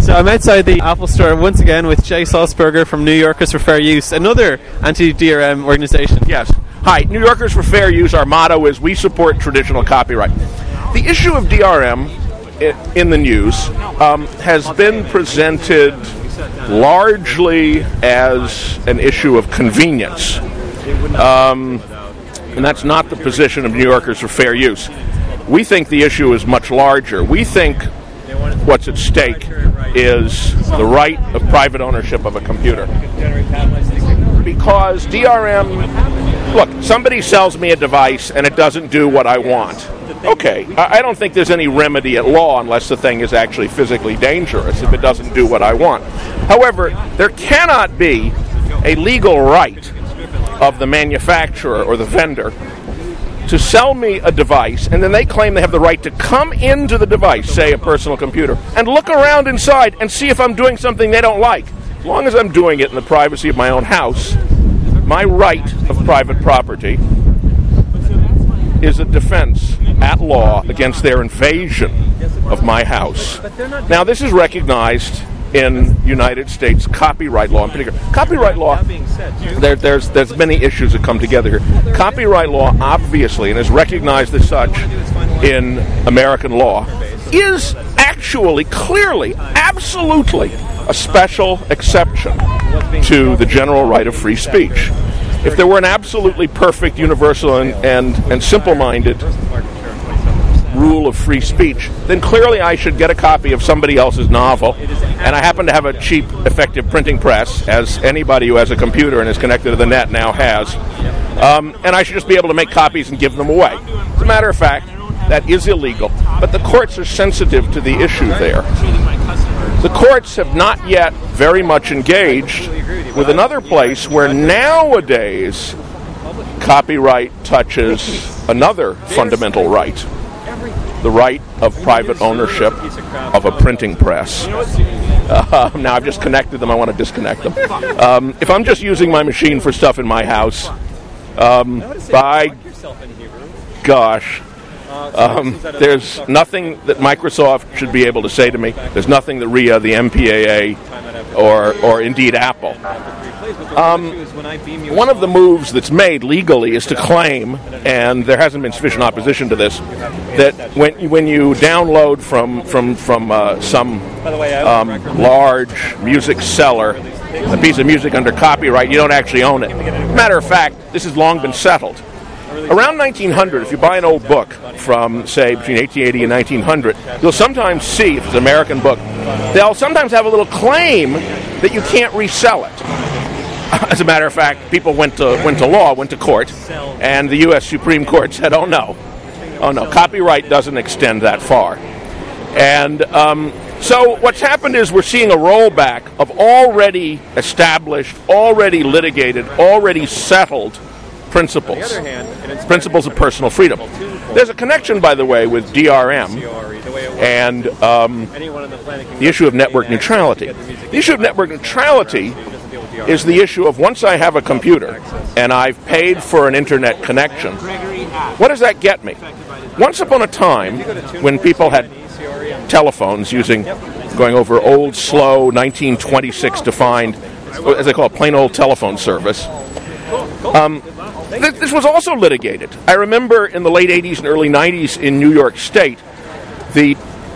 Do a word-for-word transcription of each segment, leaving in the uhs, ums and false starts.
So I'm outside the Apple Store once again with Jay Salzberger from New Yorkers for Fair Use, another anti-D R M organization. Yes. Hi, New Yorkers for Fair Use. Our motto is we support traditional copyright. The issue of D R M in the news um, has been presented largely as an issue of convenience. Um, and that's not the position of New Yorkers for Fair Use. We think the issue is much larger. We think what's at stake is the right of private ownership of a computer. Because D R M, look, somebody sells me a device and it doesn't do what I want. Okay, I don't think there's any remedy at law unless the thing is actually physically dangerous if it doesn't do what I want. However, there cannot be a legal right of the manufacturer or the vendor to sell me a device, and then they claim they have the right to come into the device, say a personal computer, and look around inside and see if I'm doing something they don't like. As long as I'm doing it in the privacy of my own house, my right of private property is a defense at law against their invasion of my house. Now, this is recognized in United States copyright law in particular. Copyright law, there, there's there's many issues that come together here. Copyright law, obviously, and is recognized as such in American law, is actually, clearly, absolutely a special exception to the general right of free speech. If there were an absolutely perfect, universal, and, and, and simple-minded rule of free speech, then clearly I should get a copy of somebody else's novel, and I happen to have a cheap, effective printing press, as anybody who has a computer and is connected to the net now has, um, and I should just be able to make copies and give them away. As a matter of fact, that is illegal, but the courts are sensitive to the issue there. The courts have not yet very much engaged with another place where nowadays copyright touches another fundamental right, the right of private ownership of a printing press. Uh, now I've just connected them, I want to disconnect them. Um, if I'm just using my machine for stuff in my house, um, by gosh, Um, there's nothing that Microsoft should be able to say to me. There's nothing that R I A, the M P A A, or or indeed Apple. Um, one of the moves that's made legally is to claim, and there hasn't been sufficient opposition to this, that when when you download from from from uh, some um, large music seller a piece of music under copyright, you don't actually own it. Matter of fact, this has long been settled. Around nineteen hundred, if you buy an old book from, say, between eighteen eighty and nineteen hundred, you'll sometimes see, if it's an American book, they'll sometimes have a little claim that you can't resell it. As a matter of fact, people went to went to law, went to court, and the U S Supreme Court said, oh no, oh no, copyright doesn't extend that far. And um, so what's happened is we're seeing a rollback of already established, already litigated, already settled principles, principles of personal freedom. There's a connection, by the way, with D R M and um, the issue of network neutrality. The issue of network neutrality is the issue of once I have a computer and I've paid for an internet connection, what does that get me? Once upon a time, when people had telephones using, going over old, slow, nineteen twenty-six defined, as they call it, plain old telephone service, um, this was also litigated. I remember in the late eighties and early nineties in New York State, the...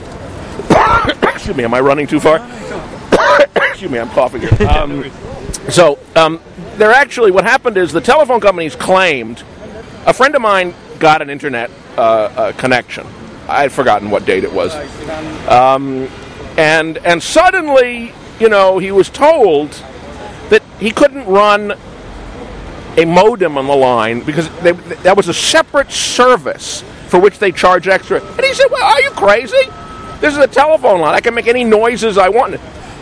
Excuse me, am I running too far? Excuse me, I'm coughing here. Um, so, um, there actually, what happened is the telephone companies claimed, a friend of mine got an internet uh, uh, connection. I had forgotten what date it was. Um, and and suddenly, you know, he was told that he couldn't run a modem on the line because they, that was a separate service for which they charge extra. And he said, well, are you crazy? This is a telephone line. I can make any noises I want.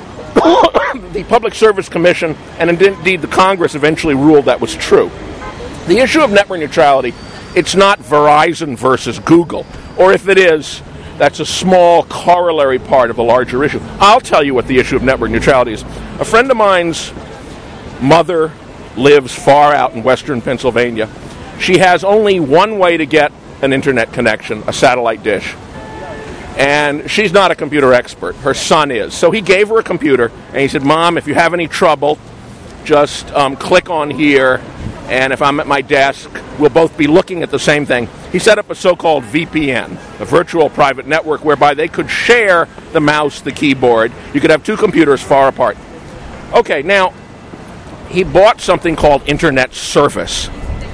The Public Service Commission and indeed the Congress eventually ruled that was true. The issue of network neutrality, it's not Verizon versus Google. Or if it is, that's a small corollary part of a larger issue. I'll tell you what the issue of network neutrality is. A friend of mine's mother lives far out in western Pennsylvania. She has only one way to get an internet connection, a satellite dish. And she's not a computer expert. Her son is. So he gave her a computer, and he said, Mom, if you have any trouble, just um, click on here, and if I'm at my desk, we'll both be looking at the same thing. He set up a so-called V P N, a virtual private network, whereby they could share the mouse, the keyboard. You could have two computers far apart. Okay, now, he bought something called Internet Service.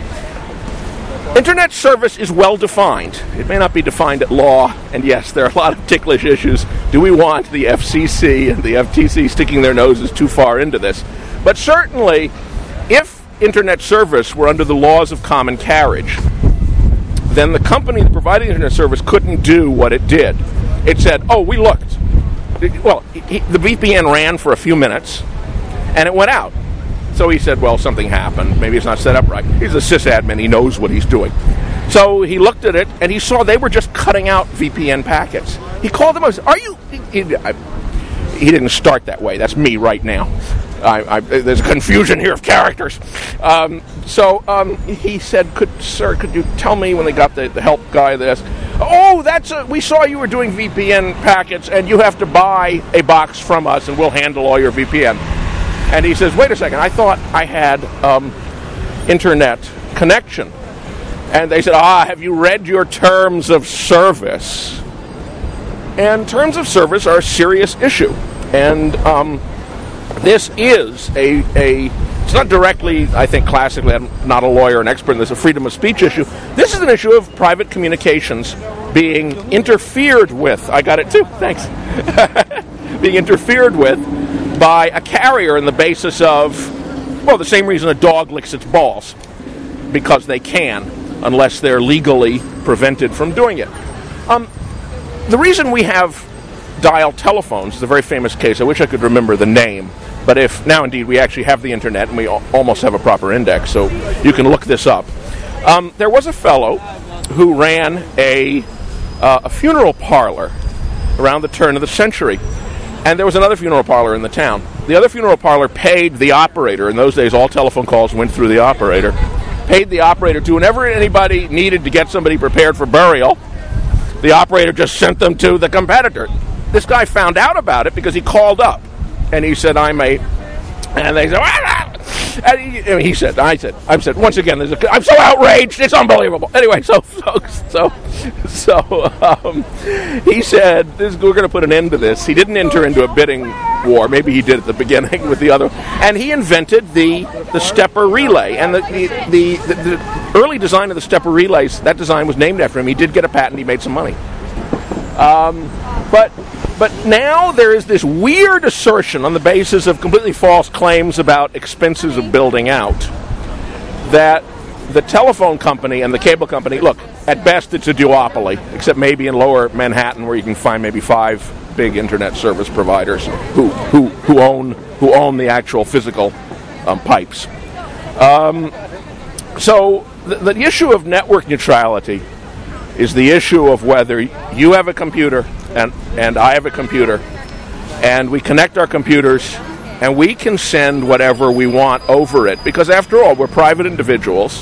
Internet service is well defined. It may not be defined at law, and yes, there are a lot of ticklish issues. Do we want the F C C and the F T C sticking their noses too far into this? But certainly, if Internet service were under the laws of common carriage, then the company that provided Internet service couldn't do what it did. It said, oh, we looked. Well, he, the V P N ran for a few minutes, and it went out. So he said, well, something happened. Maybe it's not set up right. He's a sysadmin. He knows what he's doing. So he looked at it, and he saw they were just cutting out V P N packets. He called them up and said, are you... He, he, I, he didn't start that way. That's me right now. I, I, there's confusion here of characters. Um, so um, he said, "Could sir, could you tell me when they got the, the help guy this? Oh, that's a, we saw you were doing V P N packets, and you have to buy a box from us, and we'll handle all your V P N." And he says, "Wait a second, I thought I had um, internet connection." And they said, "Ah, have you read your terms of service?" And terms of service are a serious issue, and um, this is a, a, it's not directly, I think classically, I'm not a lawyer, an expert in this, a freedom of speech issue. This is an issue of private communications being interfered with. I got it too, thanks. Being interfered with by a carrier on the basis of, well, the same reason a dog licks its balls, because they can, unless they're legally prevented from doing it. Um, the reason we have dial telephones is a very famous case. I wish I could remember the name, but if now indeed we actually have the internet and we al- almost have a proper index, so you can look this up. Um, there was a fellow who ran a uh, a funeral parlor around the turn of the century, and there was another funeral parlor in the town. The other funeral parlor paid the operator. In those days, all telephone calls went through the operator. Paid the operator to whenever anybody needed to get somebody prepared for burial, the operator just sent them to the competitor. This guy found out about it because he called up, and he said, "I'm a," and they said, "Ah!" And he, and he said, "I said, I said, once again, there's a, I'm so outraged, it's unbelievable." Anyway, so so so so um, he said, this, "We're going to put an end to this." He didn't enter into a bidding war. Maybe he did at the beginning with the other, and he invented the the stepper relay. And the the, the the the early design of the stepper relays, that design was named after him. He did get a patent. He made some money. Um, but but now there is this weird assertion on the basis of completely false claims about expenses of building out that the telephone company and the cable company, look, at best it's a duopoly, except maybe in lower Manhattan where you can find maybe five big internet service providers who who, who own who own the actual physical um, pipes. Um, so the, the issue of network neutrality is the issue of whether you have a computer and, and I have a computer, and we connect our computers and we can send whatever we want over it, because after all, we're private individuals,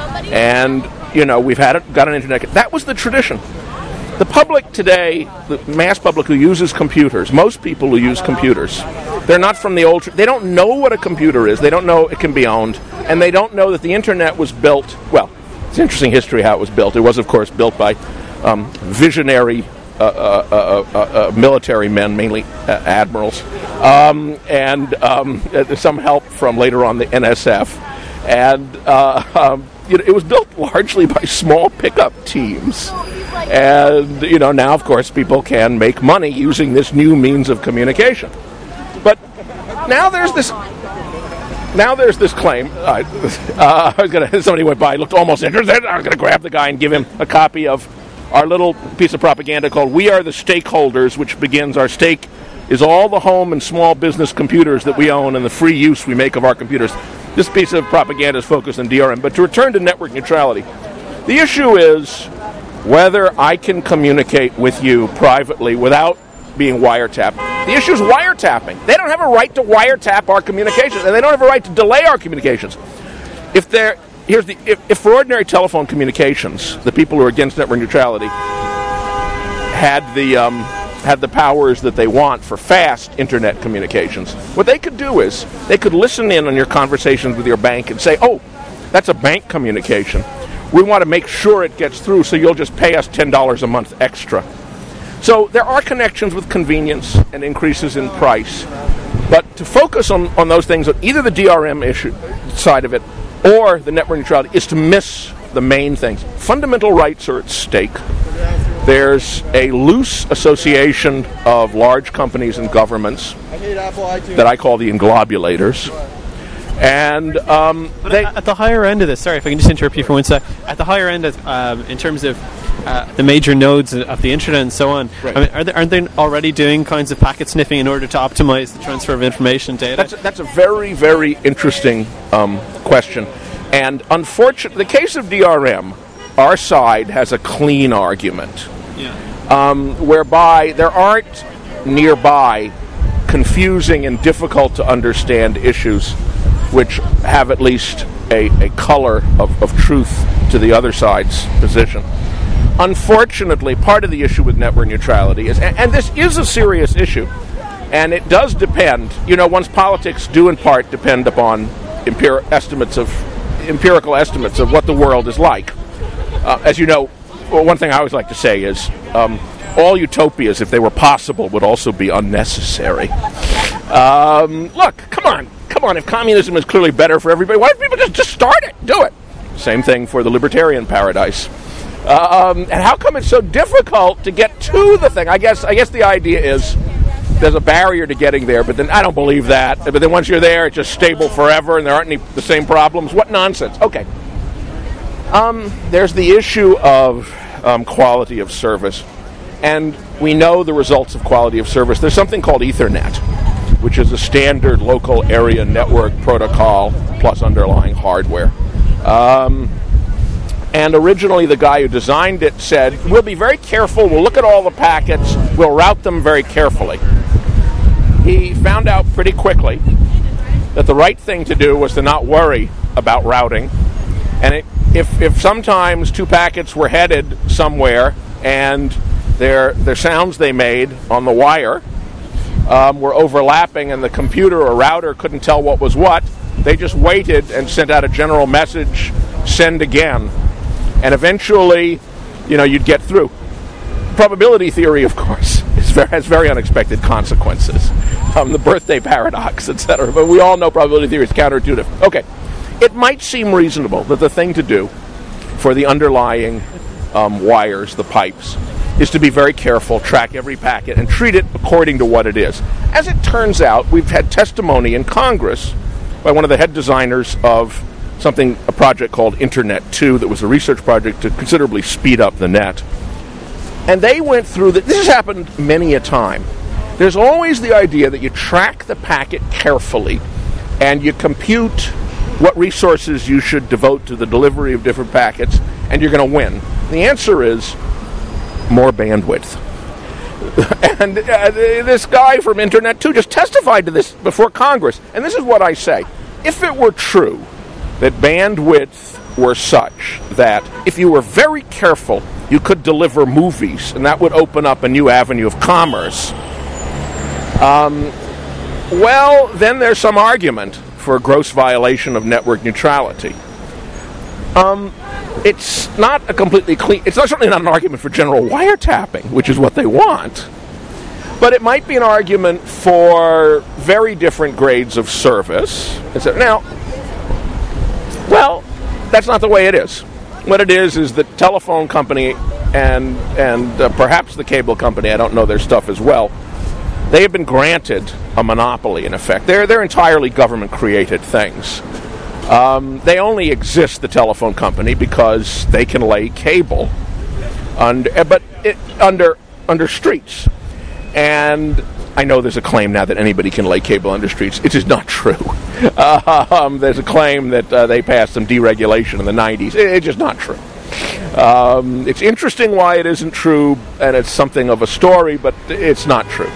and you know we've had it, got an internet. That was the tradition. The public today, the mass public who uses computers, most people who use computers, they're not from the old, they don't know what a computer is, they don't know it can be owned, and they don't know that the internet was built, well, it's an interesting history how it was built. It was, of course, built by um, visionary uh, uh, uh, uh, uh, military men, mainly uh, admirals, um, and um, uh, some help from later on the N S F. And uh, um, you know, it was built largely by small pickup teams. And you know, now, of course, people can make money using this new means of communication. But now there's this. Now there's this claim. Uh, uh, I was gonna. Somebody went by, looked almost interested. I was gonna grab the guy and give him a copy of our little piece of propaganda called "We Are the Stakeholders," which begins, "Our stake is all the home and small business computers that we own and the free use we make of our computers." This piece of propaganda is focused on D R M. But to return to network neutrality, the issue is whether I can communicate with you privately without being wiretapped. The issue is wiretapping. They don't have a right to wiretap our communications, and they don't have a right to delay our communications. If they're here's the if, if for ordinary telephone communications, the people who are against network neutrality had the um, had the powers that they want for fast internet communications. What they could do is they could listen in on your conversations with your bank and say, "Oh, that's a bank communication. We want to make sure it gets through, so you'll just pay us ten dollars a month extra." So there are connections with convenience and increases in price. But to focus on, on those things, on either the D R M issue side of it or the network neutrality, is to miss the main things. Fundamental rights are at stake. There's a loose association of large companies and governments that I call the englobulators. And um, they, at the higher end of this, sorry if I can just interrupt you for one sec. At the higher end, of, um, in terms of uh, the major nodes of the internet and so on, right. I mean, are they, aren't they already doing kinds of packet sniffing in order to optimize the transfer of information data? That's a, that's a very, very interesting um, question. And unfortunately, the case of D R M, our side has a clean argument, yeah. um, whereby there aren't nearby confusing and difficult to understand issues which have at least a, a color of, of truth to the other side's position. Unfortunately, part of the issue with network neutrality is, and, and this is a serious issue, and it does depend, you know, one's politics do in part depend upon empir- estimates of, empirical estimates of what the world is like. Uh, as you know, well, one thing I always like to say is, um, all utopias, if they were possible, would also be unnecessary. Um, look, come on. Come on, if communism is clearly better for everybody, why don't people just, just start it? Do it. Same thing for the libertarian paradise. Um, and how come it's so difficult to get to the thing? I guess I guess the idea is there's a barrier to getting there, but then I don't believe that. But then once you're there, it's just stable forever and there aren't any the same problems. What nonsense. Okay. Um, there's the issue of um, quality of service. And we know the results of quality of service. There's something called Ethernet, which is a standard local area network protocol plus underlying hardware. Um, and originally the guy who designed it said, we'll be very careful, we'll look at all the packets, we'll route them very carefully. He found out pretty quickly that the right thing to do was to not worry about routing. And it, if, if sometimes two packets were headed somewhere and their, their sounds they made on the wire Um, were overlapping and the computer or router couldn't tell what was what, they just waited and sent out a general message, send again. And eventually, you know, you'd get through. Probability theory, of course, is very, has very unexpected consequences. Um, the birthday paradox, et cetera. But we all know probability theory is counterintuitive. Okay, it might seem reasonable that the thing to do for the underlying um, wires, the pipes, is to be very careful, track every packet, and treat it according to what it is. As it turns out, we've had testimony in Congress by one of the head designers of something, a project called Internet two, that was a research project to considerably speed up the net. And they went through, the, this has happened many a time. There's always the idea that you track the packet carefully, and you compute what resources you should devote to the delivery of different packets, and you're going to win. The answer is more bandwidth. And uh, this guy from Internet two just testified to this before Congress. And this is what I say. If it were true that bandwidth were such that if you were very careful, you could deliver movies, and that would open up a new avenue of commerce, um, well, then there's some argument for a gross violation of network neutrality. Um... It's not a completely clean, it's not, certainly not an argument for general wiretapping, which is what they want, but it might be an argument for very different grades of service. Now, well, that's not the way it is. What it is is the telephone company and, and uh, perhaps the cable company, I don't know their stuff as well, they have been granted a monopoly, in effect. They're, they're entirely government-created things. Um, they only exist, the telephone company, because they can lay cable under, but it, under under streets. And I know there's a claim now that anybody can lay cable under streets. It is not true. Uh, um, there's a claim that uh, they passed some deregulation in the nineties. It, it's just not true. Um, it's interesting why it isn't true, and it's something of a story, but it's not true.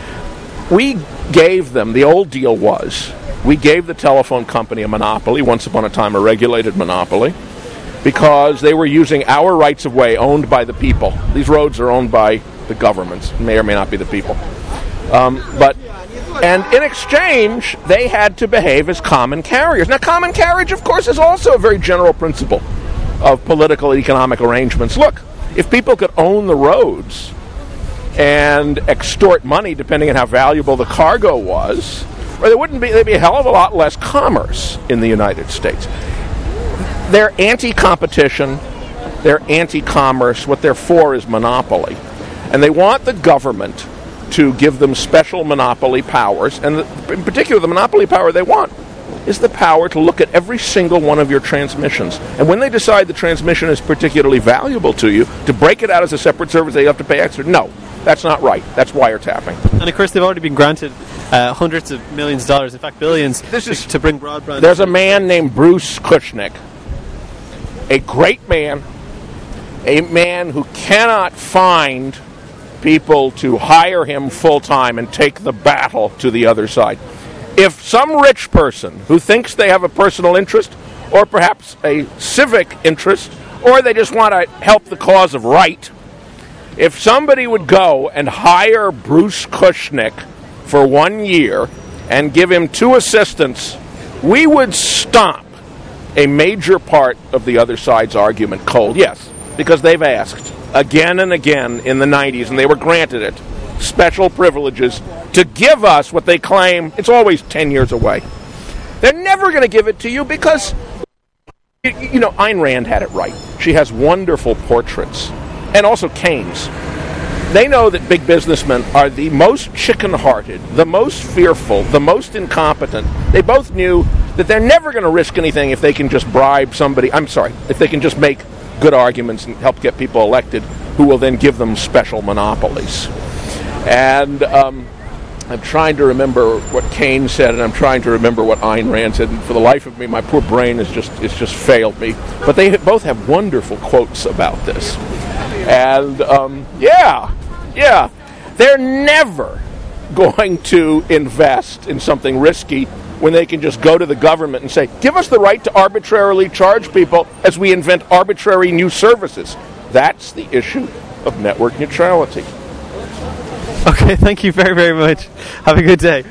We gave them, the old deal was, we gave the telephone company a monopoly, once upon a time a regulated monopoly, because they were using our rights of way owned by the people. These roads are owned by the governments, may or may not be the people. Um, but and in exchange, they had to behave as common carriers. Now, common carriage, of course, is also a very general principle of political and economic arrangements. Look, if people could own the roads and extort money, depending on how valuable the cargo was, well, there wouldn't be there'd be a hell of a lot less commerce in the United States. They're anti-competition. They're anti-commerce. What they're for is monopoly. And they want the government to give them special monopoly powers. And the, in particular, the monopoly power they want is the power to look at every single one of your transmissions. And when they decide the transmission is particularly valuable to you, to break it out as a separate service, they have to pay extra. No, that's not right. That's wiretapping. And of course, they've already been granted uh, hundreds of millions of dollars, in fact, billions, this is, to bring broadband. There's a man named Bruce Kushnick, a great man, a man who cannot find people to hire him full-time and take the battle to the other side. If some rich person who thinks they have a personal interest, or perhaps a civic interest, or they just want to help the cause of right, if somebody would go and hire Bruce Kushnick for one year and give him two assistants, we would stomp a major part of the other side's argument cold. Yes, because they've asked again and again in the nineties, and they were granted it, special privileges to give us what they claim it's always ten years away. They're never going to give it to you because, you know, Ayn Rand had it right. She has wonderful portraits, and also Keynes. They know that big businessmen are the most chicken-hearted, the most fearful, the most incompetent. They both knew that they're never going to risk anything if they can just bribe somebody. I'm sorry, if they can just make good arguments and help get people elected who will then give them special monopolies. And um, I'm trying to remember what Keynes said, and I'm trying to remember what Ayn Rand said, and for the life of me, my poor brain has just it's just failed me. But they both have wonderful quotes about this. And, um, yeah, yeah, they're never going to invest in something risky when they can just go to the government and say, give us the right to arbitrarily charge people as we invent arbitrary new services. That's the issue of network neutrality. Okay, thank you very, very much. Have a good day.